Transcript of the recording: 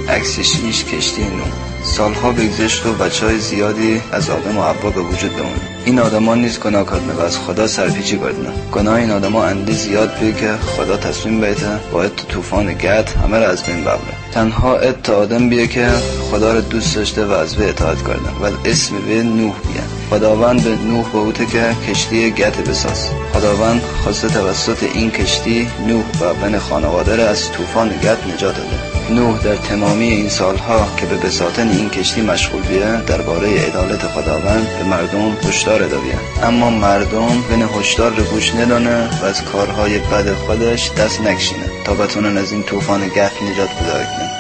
عکس 6 کشتی نوح. سالها بگذشت و بچهای زیادی از آدم و حوا به وجود بمونه. این آدما نیز گناه کردن و از خدا سرپیچی کردن. گناه این آدما اندی زیاد بود که خدا تصمیم بیته باید تو طوفان گد همه را از بین ببره. تنها آدم بیه که خدا را دوست داشته و از وی اطاعت کردن و اسم وی نوح بیه. خداوند به نوح گفته که کشتی گد بساز. خداوند خواسته توسط این کشتی نوح و بن خانواده را از طوفان گد نجات داده. نوح در تمامی این سالها که به بساطن این کشتی مشغول بیه درباره عدالت خداوند به مردم هشدار داده بیه، اما مردم بن هشدار رو گوش ندانه و از کارهای بد خودش دست نکشینه تا بتونن از این طوفان گد نجات پیدا کنن.